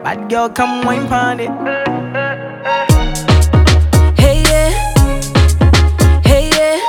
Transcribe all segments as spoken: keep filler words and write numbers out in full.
Bad girl, come wine pon it. Hey yeah, hey yeah,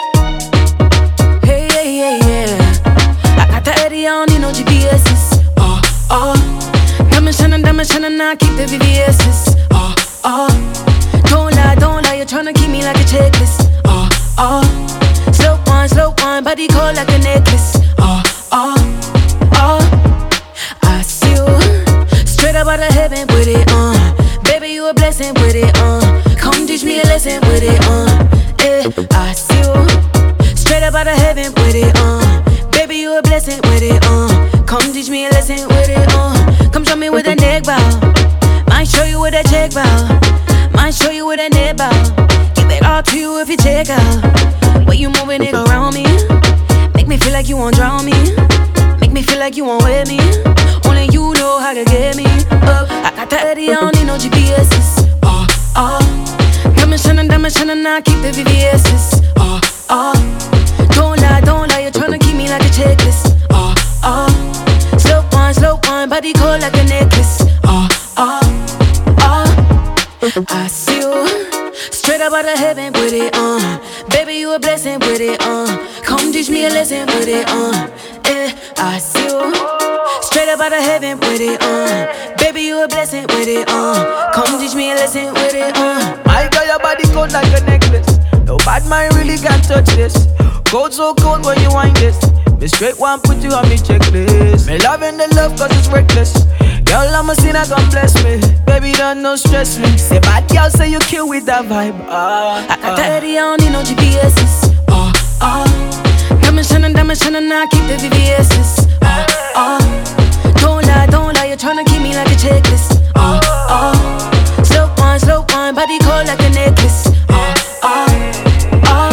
hey yeah, yeah, yeah. I got the Eddie, I don't need no G P S's. Oh, oh, diamond shining, diamond shining, I keep the V V S's. Oh, oh, don't lie, don't lie, you're tryna keep me like a checklist. Oh, oh, slow wine, slow wine, body cold like a necklace. Oh, oh, oh, I see you straight up out of heaven with it, uh. Baby, you a blessing with it, uh. Come teach me a lesson with it, uh. Eh, I see you straight up out of heaven with it, uh. Baby, you a blessing with it, uh. Come teach me a lesson with it, uh. Come show me with a neck bow. Might show you with a check bow. Might show you with a net bow. Give it all to you if you check out. Way you moving it around me. Make me feel like you won't drown me. Make me feel like you won't wear me. Only you know how to get me up. I got the Eddie, I don't need no G P S's. Oh, oh, diamond shining, diamond shining, I keep the V V S's. Oh, oh, don't lie, don't lie, you're tryna keep me like a checklist. Oh, oh, slow wine, slow wine, body cold like a necklace. Oh, oh, oh, I see you straight up out of heaven with it, uh. Baby, you a blessing with it, uh. Come teach me a lesson with it, uh. Eh, I see you straight up out of heaven with it, uh. Baby, you a blessing with it, uh. Come teach me a lesson with it, uh. My girl, your body cold like a necklace. No bad mind really can touch this. Cold so cold when you wind this. Me straight one put you on me checklist. Me loving the love cause it's reckless. Girl, I'm a sinner, God bless me. Baby, don't no stress me. Say bad girl, say you kill with that vibe. Ah, I got the Eddie, I don't need no G P S's. Oh, oh, diamond shining, diamond shining, I keep the V V S's. Oh, oh, don't lie, don't lie, you're tryna keep me like a checklist. Oh, oh, slow wine, slow wine, body cold like a necklace. Oh, oh, oh.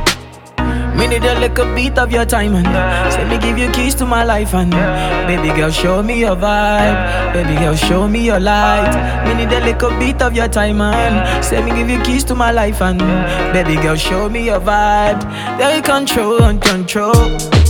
Me need a little beat of your time and say me give you keys to my life and baby girl show me your vibe. Baby girl show me your light. Me need a little beat of your time and say me give you keys to my life and baby girl show me your vibe. Take control and control.